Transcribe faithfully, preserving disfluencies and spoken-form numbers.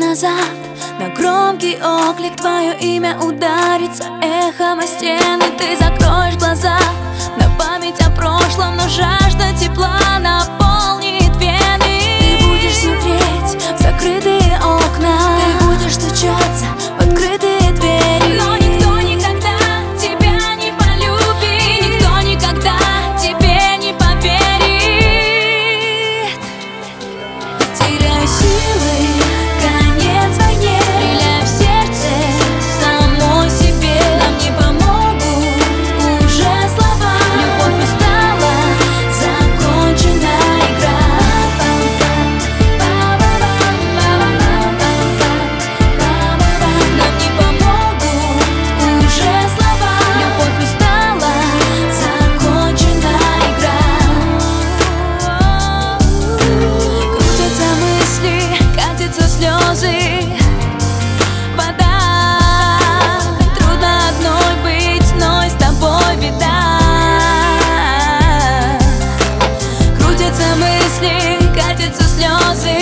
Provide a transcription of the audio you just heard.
назад на громкий оклик твое имя ударится эхом о стены. Ты закроешь глаза на память о прошлом, но жажда тепла наполнит вены. Ты будешь смотреть в закрытые окна, ты будешь стучаться в открытые двери, но никто никогда тебя не полюбит, и никто никогда тебе не поверит. Теряю силы, конец войне, стреляю в сердце самой себе. Нам не помогут уже слова, любовь устала, закончена игра. Нам не помогут уже слова, любовь устала, закончена игра. Крутятся мысли, катятся слезы, вода. Трудно одной быть, но и с тобой беда. Крутятся мысли, катятся слезы,